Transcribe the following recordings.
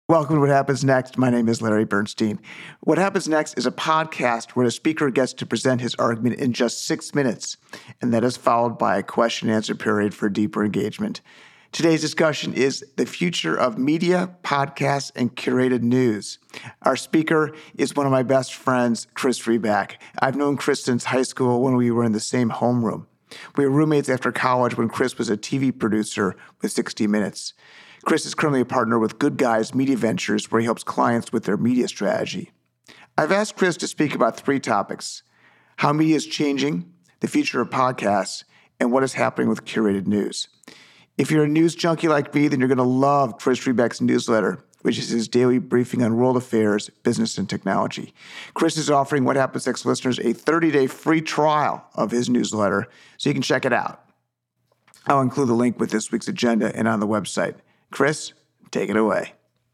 Welcome to What Happens Next. My name is Larry Bernstein. What Happens Next is a podcast where the speaker gets to present his argument in just 6 minutes, and that is followed by a question and answer period for deeper engagement. Today's discussion is the future of media, podcasts, and curated news. Our speaker is one of my best friends, Chris Riback. I've known Chris since high school when we were in the same homeroom. We were roommates after college when Chris was a TV producer with 60 Minutes. Chris is currently a partner with Good Guys Media Ventures, where he helps clients with their media strategy. I've asked Chris to speak about 3 topics: how media is changing, the future of podcasts, and what is happening with curated news. If you're a news junkie like me, then you're going to love Chris Riback's newsletter, which is his daily briefing on world affairs, business, and technology. Chris is offering What Happens Next listeners a 30-day free trial of his newsletter, so you can check it out. I'll include the link with this week's agenda and on the website. Chris, take it away.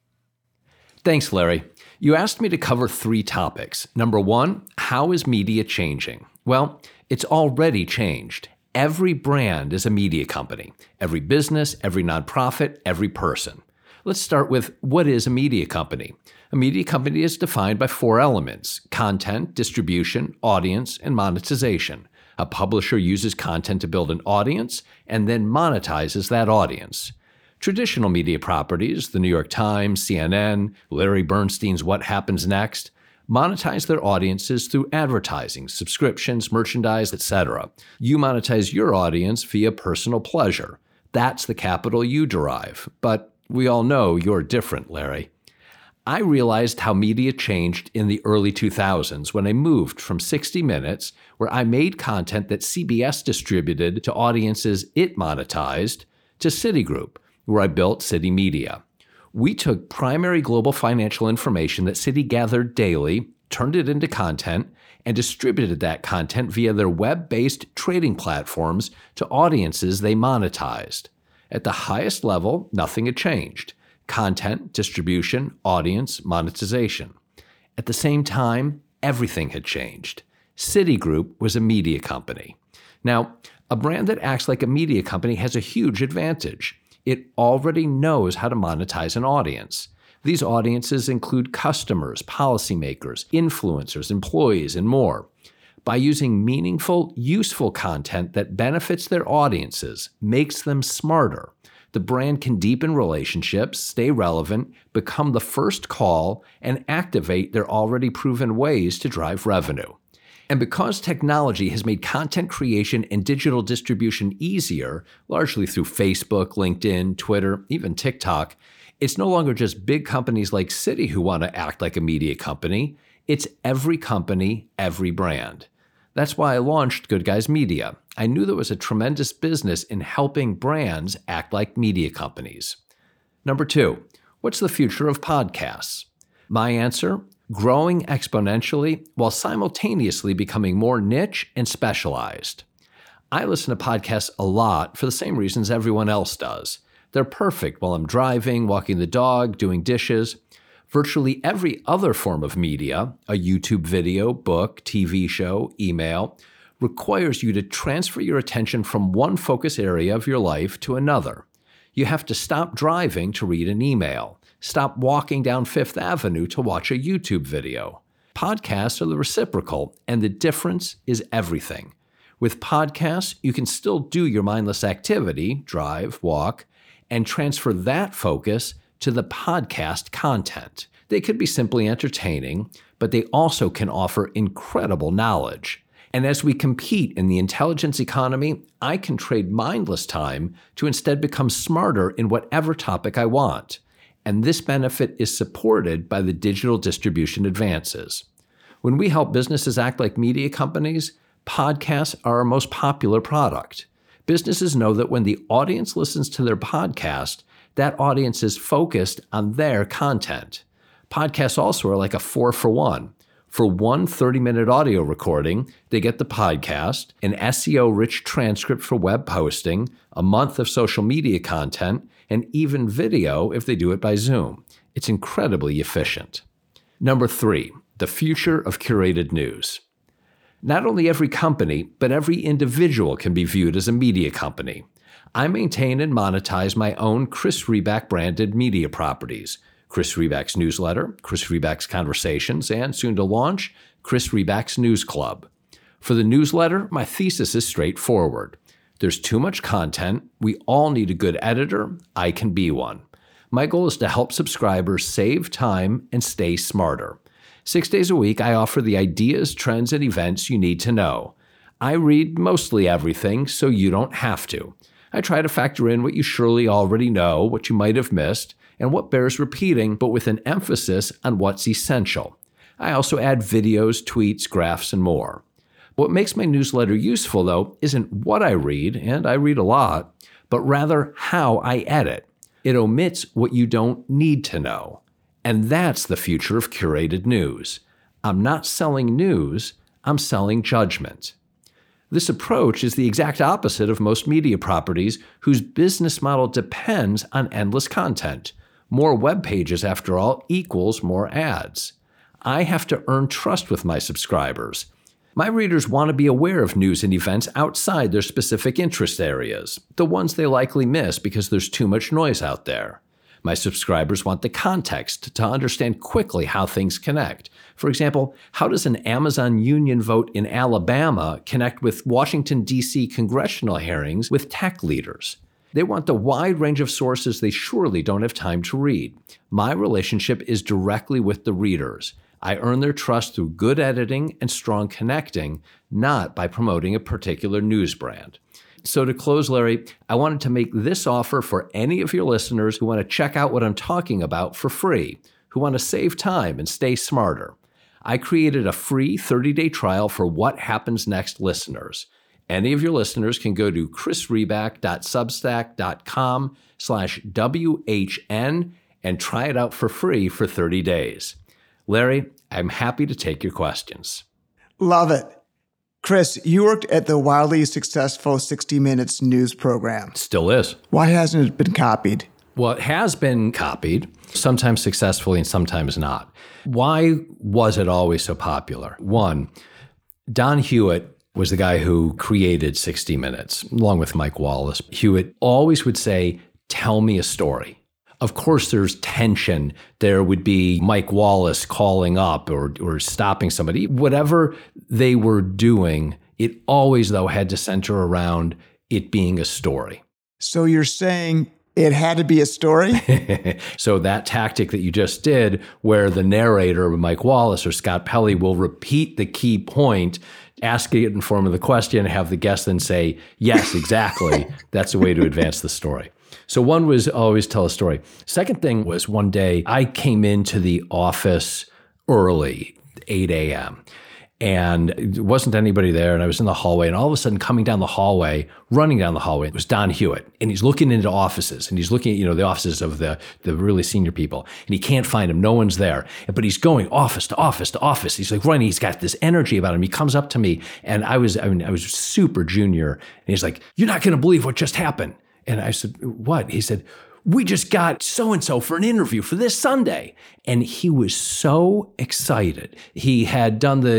Thanks, Larry. You asked me to cover 3 topics. Number 1, how is media changing? Well, it's already changed. Every brand is a media company. Every business, every nonprofit, every person. Let's start with, what is a media company? A media company is defined by 4 elements: content, distribution, audience, and monetization. A publisher uses content to build an audience and then monetizes that audience. Traditional media properties, the New York Times, CNN, Larry Bernstein's What Happens Next, monetize their audiences through advertising, subscriptions, merchandise, etc. You monetize your audience via personal pleasure. That's the capital you derive. But we all know you're different, Larry. I realized how media changed in the early 2000s when I moved from 60 Minutes, where I made content that CBS distributed to audiences it monetized, to Citigroup, where I built Citi Media. We took primary global financial information that Citi gathered daily, turned it into content, and distributed that content via their web-based trading platforms to audiences they monetized. At the highest level, nothing had changed: content, distribution, audience, monetization. At the same time, everything had changed. Citigroup was a media company. Now, a brand that acts like a media company has a huge advantage. It already knows how to monetize an audience. These audiences include customers, policymakers, influencers, employees, and more. By using meaningful, useful content that benefits their audiences, makes them smarter, the brand can deepen relationships, stay relevant, become the first call, and activate their already proven ways to drive revenue. And because technology has made content creation and digital distribution easier, largely through Facebook, LinkedIn, Twitter, even TikTok, it's no longer just big companies like Citi who want to act like a media company. It's every company, every brand. That's why I launched Good Guys Media. I knew there was a tremendous business in helping brands act like media companies. Number 2, what's the future of podcasts? My answer: growing exponentially while simultaneously becoming more niche and specialized. I listen to podcasts a lot for the same reasons everyone else does. They're perfect while I'm driving, walking the dog, doing dishes. Virtually every other form of media, a YouTube video, book, TV show, email, requires you to transfer your attention from one focus area of your life to another. You have to stop driving to read an email. Stop walking down Fifth Avenue to watch a YouTube video. Podcasts are the reciprocal, and the difference is everything. With podcasts, you can still do your mindless activity, drive, walk, and transfer that focus to the podcast content. They could be simply entertaining, but they also can offer incredible knowledge. And as we compete in the intelligence economy, I can trade mindless time to instead become smarter in whatever topic I want. And this benefit is supported by the digital distribution advances. When we help businesses act like media companies, podcasts are our most popular product. Businesses know that when the audience listens to their podcast, that audience is focused on their content. Podcasts also are like a 4-for-1. For one 30-minute audio recording, they get the podcast, an SEO-rich transcript for web posting, a month of social media content, and even video if they do it by Zoom. It's incredibly efficient. Number 3, the future of curated news. Not only every company, but every individual can be viewed as a media company. I maintain and monetize my own Chris Riback branded media properties. Chris Riback's newsletter, Chris Riback's Conversations, and soon to launch, Chris Riback's News Club. For the newsletter, my thesis is straightforward. There's too much content. We all need a good editor. I can be one. My goal is to help subscribers save time and stay smarter. 6 days a week, I offer the ideas, trends, and events you need to know. I read mostly everything, so you don't have to. I try to factor in what you surely already know, what you might have missed, and what bears repeating, but with an emphasis on what's essential. I also add videos, tweets, graphs, and more. What makes my newsletter useful, though, isn't what I read, and I read a lot, but rather how I edit. It omits what you don't need to know. And that's the future of curated news. I'm not selling news, I'm selling judgment. This approach is the exact opposite of most media properties whose business model depends on endless content. More web pages, after all, equals more ads. I have to earn trust with my subscribers. My readers want to be aware of news and events outside their specific interest areas, the ones they likely miss because there's too much noise out there. My subscribers want the context to understand quickly how things connect. For example, how does an Amazon union vote in Alabama connect with Washington, D.C. congressional hearings with tech leaders? They want the wide range of sources they surely don't have time to read. My relationship is directly with the readers. I earn their trust through good editing and strong connecting, not by promoting a particular news brand. So to close, Larry, I wanted to make this offer for any of your listeners who want to check out what I'm talking about for free, who want to save time and stay smarter. I created a free 30-day trial for What Happens Next listeners. Any of your listeners can go to chrisriback.substack.com/WHN and try it out for free for 30 days. Larry, I'm happy to take your questions. Love it. Chris, you worked at the wildly successful 60 Minutes news program. Still is. Why hasn't it been copied? Well, it has been copied, sometimes successfully and sometimes not. Why was it always so popular? One, Don Hewitt was the guy who created 60 Minutes, along with Mike Wallace. Hewitt always would say, "Tell me a story." Of course, there's tension. There would be Mike Wallace calling up or stopping somebody. Whatever they were doing, it always, though, had to center around it being a story. So you're saying it had to be a story? So that tactic that you just did, where the narrator, Mike Wallace or Scott Pelley, will repeat the key point, ask it in form of the question, have the guest then say, yes, exactly. That's a way to advance the story. So one was always tell a story. Second thing was one day I came into the office early, 8 a.m., and there wasn't anybody there, and I was in the hallway, and all of a sudden coming down the hallway, running down the hallway, it was Don Hewitt, and he's looking into offices, and he's looking at, the offices of the really senior people, and he can't find them, no one's there, but he's going office to office to office. He's like running, he's got this energy about him. He comes up to me, and I was super junior, and he's like, "You're not going to believe what just happened." And I said, "What?" He said, "We just got so-and-so for an interview for this Sunday." And he was so excited. He had done the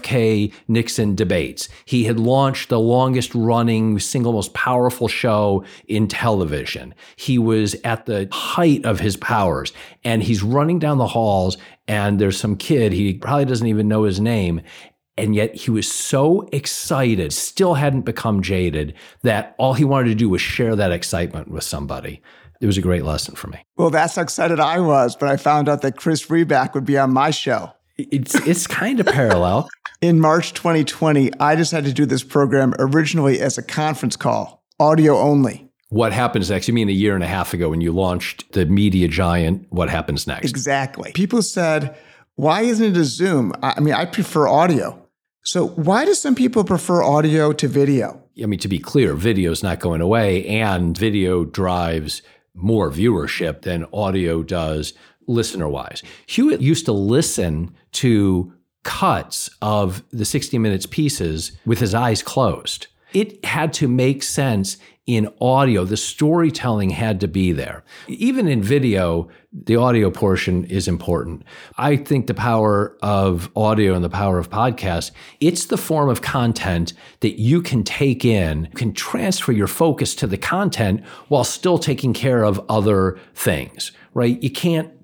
JFK-Nixon debates. He had launched the longest running, single most powerful show in television. He was at the height of his powers. And he's running down the halls, and there's some kid, he probably doesn't even know his name, and yet he was so excited, still hadn't become jaded, that all he wanted to do was share that excitement with somebody. It was a great lesson for me. Well, that's how excited I was, but I found out that Chris Riback would be on my show. It's kind of parallel. In March 2020, I decided to do this program originally as a conference call, audio only. What Happens Next? You mean a year and a half ago when you launched the media giant, What Happens Next? Exactly. People said, why isn't it a Zoom? I prefer audio. So why do some people prefer audio to video? To be clear, video's not going away, and video drives more viewership than audio does listener-wise. Hewitt used to listen to cuts of the 60 Minutes pieces with his eyes closed. It had to make sense in audio. The storytelling had to be there. Even in video, the audio portion is important. I think the power of audio and the power of podcasts, it's the form of content that you can take in, you can transfer your focus to the content while still taking care of other things, right? You can't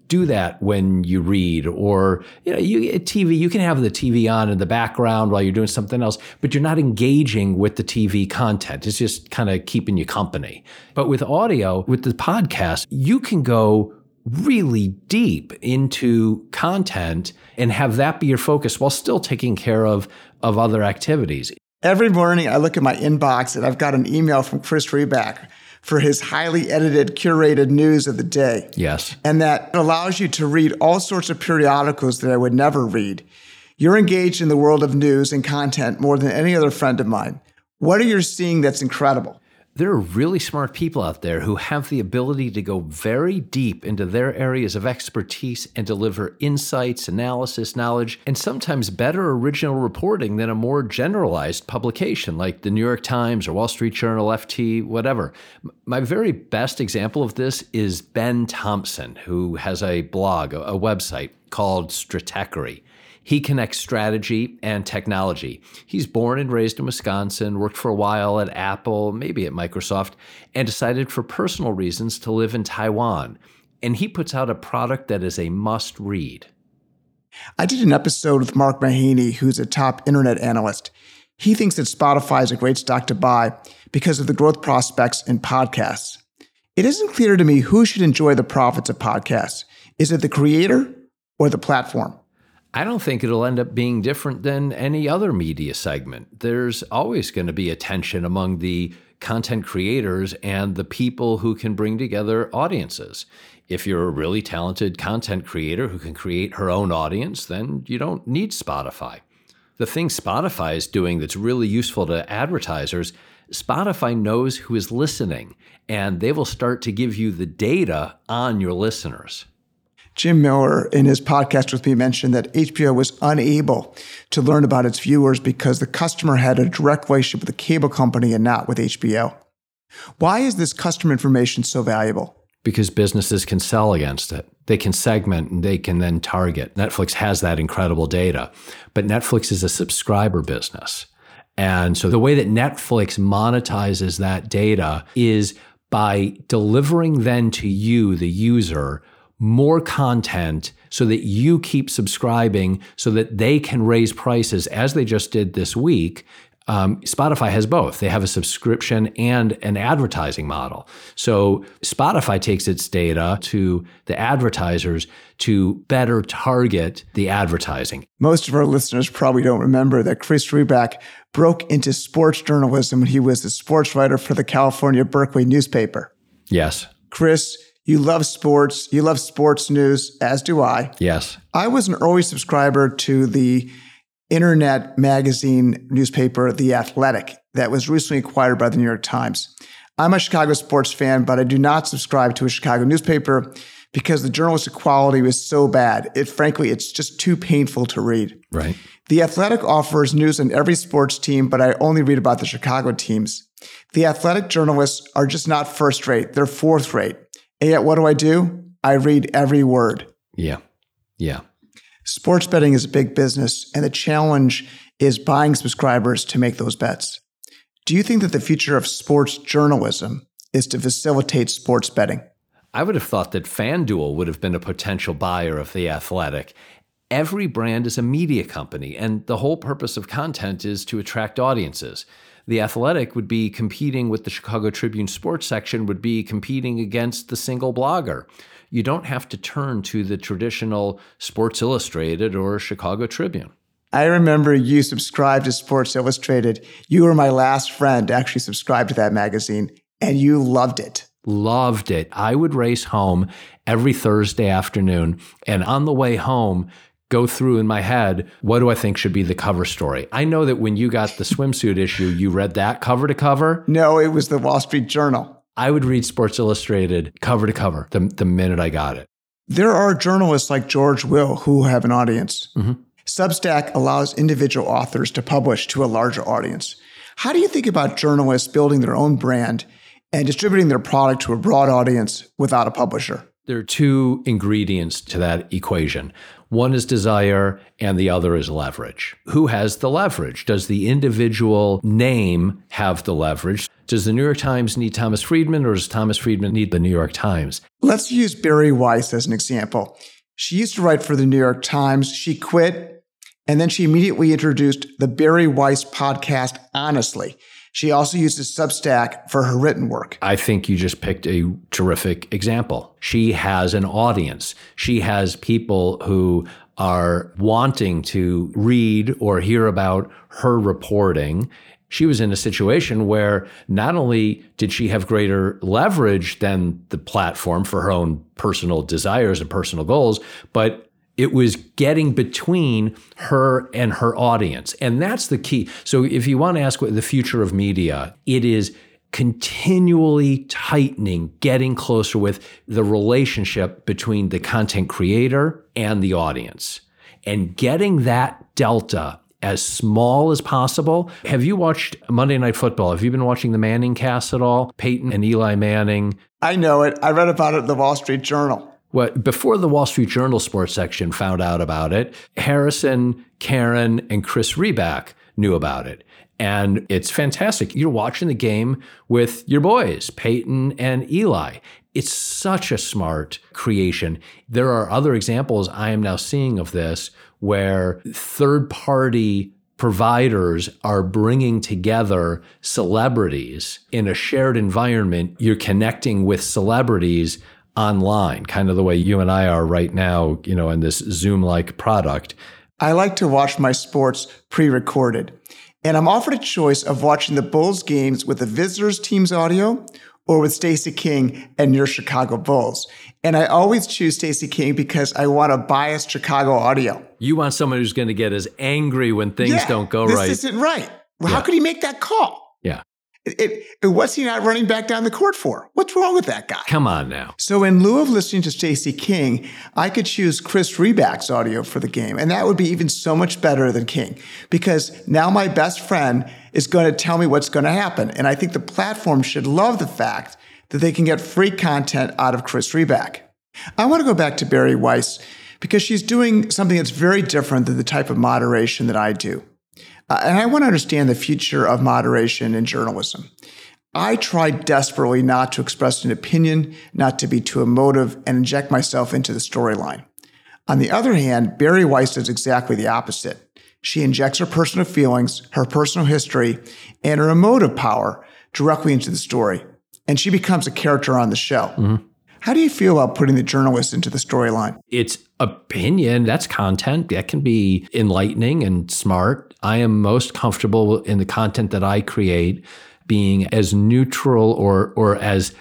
do that when you read, or TV. You can have the TV on in the background while you're doing something else, but you're not engaging with the TV content. It's just kind of keeping you company. But with audio, with the podcast, you can go really deep into content and have that be your focus while still taking care of other activities. Every morning I look at my inbox and I've got an email from Chris Riback for his highly edited, curated news of the day. Yes. And that allows you to read all sorts of periodicals that I would never read. You're engaged in the world of news and content more than any other friend of mine. What are you seeing that's incredible? There are really smart people out there who have the ability to go very deep into their areas of expertise and deliver insights, analysis, knowledge, and sometimes better original reporting than a more generalized publication like the New York Times or Wall Street Journal, FT, whatever. My very best example of this is Ben Thompson, who has a blog, a website called Stratechery. He connects strategy and technology. He's born and raised in Wisconsin, worked for a while at Apple, maybe at Microsoft, and decided for personal reasons to live in Taiwan. And he puts out a product that is a must-read. I did an episode with Mark Mahaney, who's a top internet analyst. He thinks that Spotify is a great stock to buy because of the growth prospects in podcasts. It isn't clear to me who should enjoy the profits of podcasts. Is it the creator or the platform? I don't think it'll end up being different than any other media segment. There's always going to be a tension among the content creators and the people who can bring together audiences. If you're a really talented content creator who can create her own audience, then you don't need Spotify. The thing Spotify is doing that's really useful to advertisers, Spotify knows who is listening, and they will start to give you the data on your listeners. Jim Miller, in his podcast with me, mentioned that HBO was unable to learn about its viewers because the customer had a direct relationship with the cable company and not with HBO. Why is this customer information so valuable? Because businesses can sell against it. They can segment and they can then target. Netflix has that incredible data, but Netflix is a subscriber business. And so the way that Netflix monetizes that data is by delivering then to you, the user, more content so that you keep subscribing so that they can raise prices as they just did this week. Spotify has both. They have a subscription and an advertising model. So Spotify takes its data to the advertisers to better target the advertising. Most of our listeners probably don't remember that Chris Riback broke into sports journalism when he was the sports writer for the California Berkeley newspaper. Yes. Chris, you love sports. You love sports news, as do I. Yes. I was an early subscriber to the internet magazine newspaper, The Athletic, that was recently acquired by the New York Times. I'm a Chicago sports fan, but I do not subscribe to a Chicago newspaper because the journalistic quality was so bad. Frankly, it's just too painful to read. Right. The Athletic offers news on every sports team, but I only read about the Chicago teams. The Athletic journalists are just not first rate. They're fourth rate. And yet, what do? I read every word. Yeah. Sports betting is a big business, and the challenge is buying subscribers to make those bets. Do you think that the future of sports journalism is to facilitate sports betting? I would have thought that FanDuel would have been a potential buyer of The Athletic. Every brand is a media company, and the whole purpose of content is to attract audiences. The Athletic would be competing with the Chicago Tribune sports section, would be competing against the single blogger. You don't have to turn to the traditional Sports Illustrated or Chicago Tribune. I remember you subscribed to Sports Illustrated. You were my last friend to actually subscribe to that magazine, and you loved it. Loved it. I would race home every Thursday afternoon, and on the way home, go through in my head, what do I think should be the cover story? I know that when you got the swimsuit issue, you read that cover to cover. No, it was the Wall Street Journal. I would read Sports Illustrated cover to cover the minute I got it. There are journalists like George Will who have an audience. Mm-hmm. Substack allows individual authors to publish to a larger audience. How do you think about journalists building their own brand and distributing their product to a broad audience without a publisher? There are two ingredients to that equation. One is desire and the other is leverage. Who has the leverage? Does the individual name have the leverage? Does the New York Times need Thomas Friedman, or does Thomas Friedman need the New York Times? Let's use Bari Weiss as an example. She used to write for the New York Times. She quit, and then she immediately introduced the Bari Weiss podcast, Honestly. She also uses Substack for her written work. I think you just picked a terrific example. She has an audience. She has people who are wanting to read or hear about her reporting. She was in a situation where not only did she have greater leverage than the platform for her own personal desires and personal goals, but it was getting between her and her audience. And that's the key. So if you want to ask what the future of media, it is continually tightening, getting closer with the relationship between the content creator and the audience, and getting that delta as small as possible. Have you watched Monday Night Football? Have you been watching the Manning cast at all? Peyton and Eli Manning. I know it. I read about it in the Wall Street Journal. Well, before the Wall Street Journal sports section found out about it, Harrison, Karen, and Chris Reback knew about it. And it's fantastic. You're watching the game with your boys, Peyton and Eli. It's such a smart creation. There are other examples I am now seeing of this where third-party providers are bringing together celebrities in a shared environment. You're connecting with celebrities online, kind of the way you and I are right now, in this Zoom-like product. I like to watch my sports pre-recorded, and I'm offered a choice of watching the Bulls games with the visitors team's audio or with Stacey King and your Chicago Bulls. And I always choose Stacey King because I want a biased Chicago audio. You want someone who's going to get as angry when things don't go right. This isn't right. Well, how could he make that call? Yeah. What's he not running back down the court for? What's wrong with that guy? Come on now. So in lieu of listening to Stacey King, I could choose Chris Reback's audio for the game. And that would be even so much better than King, because now my best friend is going to tell me what's going to happen. And I think the platform should love the fact that they can get free content out of Chris Reback. I want to go back to Bari Weiss because she's doing something that's very different than the type of moderation that I do. And I want to understand the future of moderation in journalism. I try desperately not to express an opinion, not to be too emotive, and inject myself into the storyline. On the other hand, Bari Weiss does exactly the opposite. She injects her personal feelings, her personal history, and her emotive power directly into the story. And she becomes a character on the show. Mm-hmm. How do you feel about putting the journalist into the storyline? It's opinion. That's content. That can be enlightening and smart. I am most comfortable in the content that I create being as neutral or as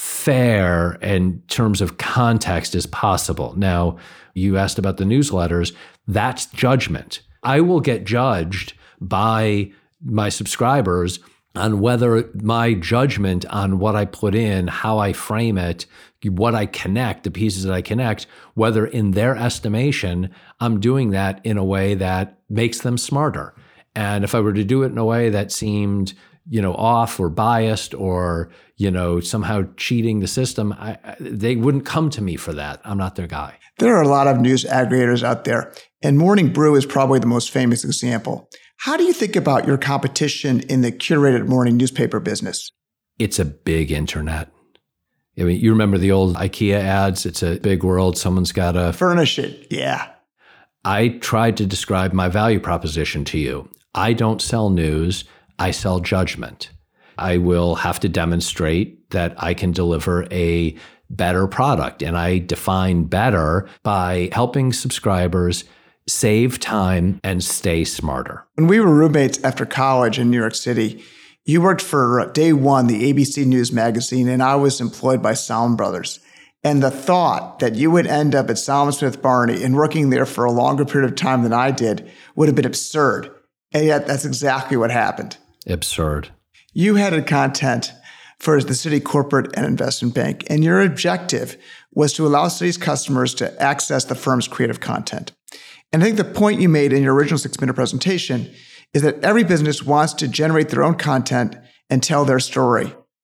fair in terms of context as possible. Now, you asked about the newsletters. That's judgment. I will get judged by my subscribers on whether my judgment on what I put in, how I frame it, what I connect, the pieces that I connect, whether in their estimation, I'm doing that in a way that makes them smarter. And if I were to do it in a way that seemed, off or biased or, somehow cheating the system, they wouldn't come to me for that. I'm not their guy. There are a lot of news aggregators out there, and Morning Brew is probably the most famous example. How do you think about your competition in the curated morning newspaper business? It's a big internet. I mean, you remember the old IKEA ads? It's a big world. Someone's got to furnish it. Yeah. I tried to describe my value proposition to you. I don't sell news. I sell judgment. I will have to demonstrate that I can deliver a better product. And I define better by helping subscribers save time and stay smarter. When we were roommates after college in New York City, you worked for Day One, the ABC News magazine, and I was employed by Salomon Brothers. And the thought that you would end up at Salomon Smith Barney and working there for a longer period of time than I did would have been absurd. And yet that's exactly what happened. Absurd. You headed content for the Citi Corporate and Investment Bank, and your objective was to allow Citi's customers to access the firm's creative content. And I think the point you made in your original 6-minute presentation is that every business wants to generate their own content and tell their story.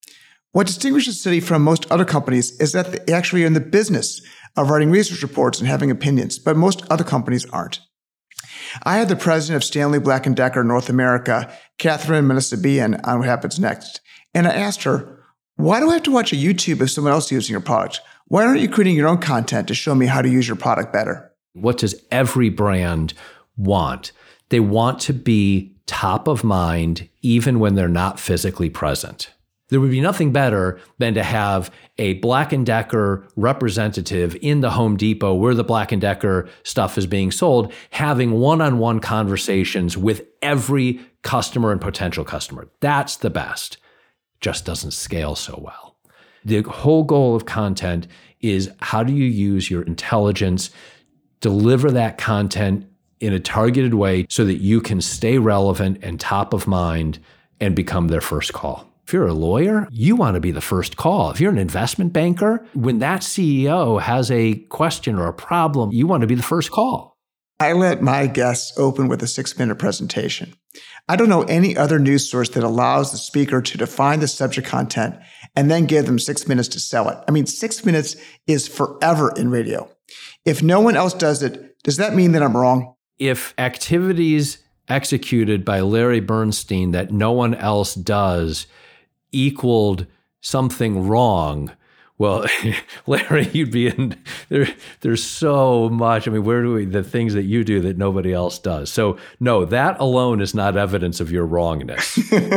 What distinguishes Citi from most other companies is that they actually are in the business of writing research reports and having opinions, but most other companies aren't. I had the president of Stanley Black & Decker North America, Catherine Manasabian, on What Happens Next. And I asked her, why do I have to watch a YouTube of someone else using your product? Why aren't you creating your own content to show me how to use your product better? What does every brand want? They want to be top of mind even when they're not physically present. There would be nothing better than to have a Black & Decker representative in the Home Depot where the Black & Decker stuff is being sold, having one-on-one conversations with every customer and potential customer. That's the best. Just doesn't scale so well. The whole goal of content is how do you use your intelligence, deliver that content in a targeted way so that you can stay relevant and top of mind and become their first call. If you're a lawyer, you want to be the first call. If you're an investment banker, when that CEO has a question or a problem, you want to be the first call. I let my guests open with a 6-minute presentation. I don't know any other news source that allows the speaker to define the subject content and then give them 6 minutes to sell it. I mean, 6 minutes is forever in radio. If no one else does it, does that mean that I'm wrong? If activities executed by Larry Bernstein that no one else does equaled something wrong, well, Larry, you'd be in there. There's so much. I mean, the things that you do that nobody else does. So no, that alone is not evidence of your wrongness.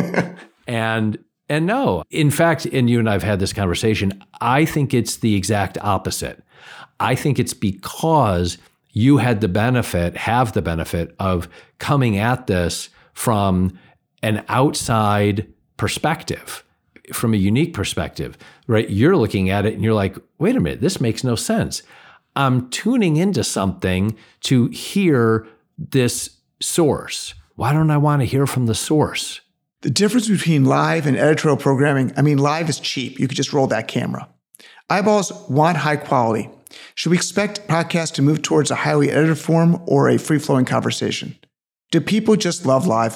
And no, in fact, and you and I have had this conversation, I think it's the exact opposite. I think it's because you have the benefit of coming at this from an outside perspective, from a unique perspective, right? You're looking at it and you're like, wait a minute, this makes no sense. I'm tuning into something to hear this source. Why don't I want to hear from the source? The difference between live and editorial programming, I mean, live is cheap. You could just roll that camera. Eyeballs want high quality. Should we expect podcasts to move towards a highly edited form or a free-flowing conversation? Do people just love live?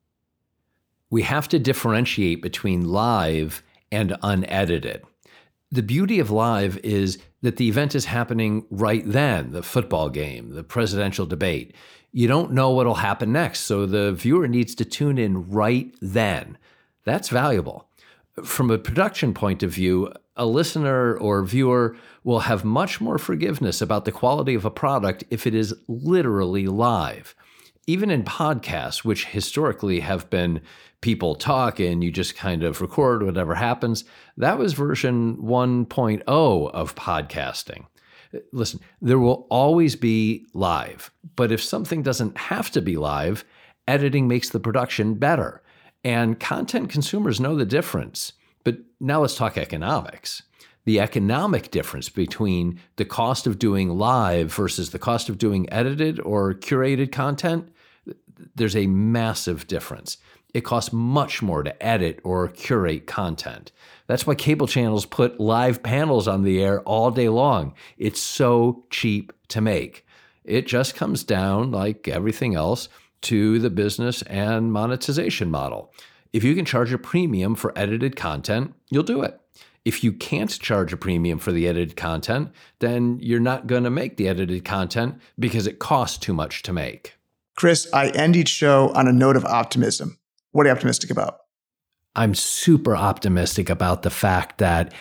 We have to differentiate between live and unedited. The beauty of live is that the event is happening right then, the football game, the presidential debate. You don't know what'll happen next, so the viewer needs to tune in right then. That's valuable. From a production point of view, a listener or viewer will have much more forgiveness about the quality of a product if it is literally live. Even in podcasts, which historically have been people talk and you just kind of record whatever happens, that was version 1.0 of podcasting. Listen, there will always be live, but if something doesn't have to be live, editing makes the production better. And content consumers know the difference. But now let's talk economics. The economic difference between the cost of doing live versus the cost of doing edited or curated content, there's a massive difference. It costs much more to edit or curate content. That's why cable channels put live panels on the air all day long. It's so cheap to make. It just comes down, like everything else, to the business and monetization model. If you can charge a premium for edited content, you'll do it. If you can't charge a premium for the edited content, then you're not going to make the edited content because it costs too much to make. Chris, I end each show on a note of optimism. What are you optimistic about? I'm super optimistic about the fact that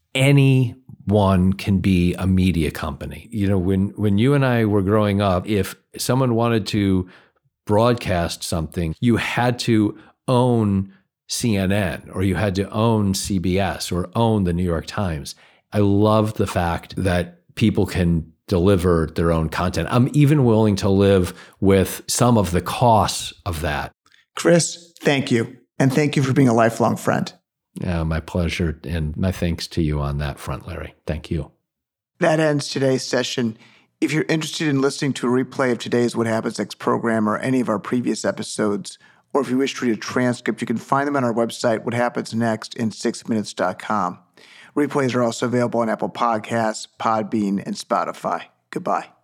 anyone can be a media company. You know, when you and I were growing up, if someone wanted to broadcast something, you had to own CNN or you had to own CBS or own the New York Times. I love the fact that people can deliver their own content. I'm even willing to live with some of the costs of that. Chris, thank you. And thank you for being a lifelong friend. Yeah, my pleasure. And my thanks to you on that front, Larry. Thank you. That ends today's session. If you're interested in listening to a replay of today's What Happens Next program or any of our previous episodes, or if you wish to read a transcript, you can find them on our website, whathappensnext, in 6minutes.com. Replays are also available on Apple Podcasts, Podbean, and Spotify. Goodbye.